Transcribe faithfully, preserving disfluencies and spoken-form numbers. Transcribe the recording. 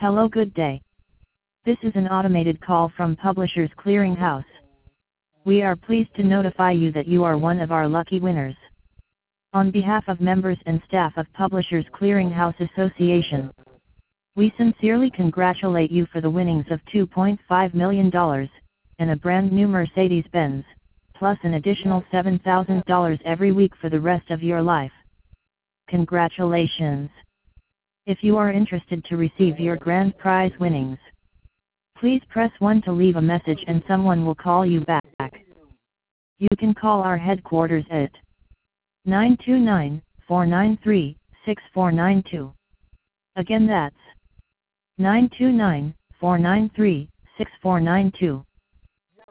Hello, good day. This is an automated call from Publishers Clearing House. We are pleased to notify you that you are one of our lucky winners. On behalf of members and staff of Publishers Clearing House Association, we sincerely congratulate you for the winnings of two point five million dollars, and a brand new Mercedes-Benz, plus an additional seven thousand dollars every week for the rest of your life. Congratulations! If you are interested to receive your grand prize winnings, please press one to leave a message and someone will call you back. You can call our headquarters at nine two nine, four nine three, six four nine two. Again, that's nine two nine, four nine three, six four nine two.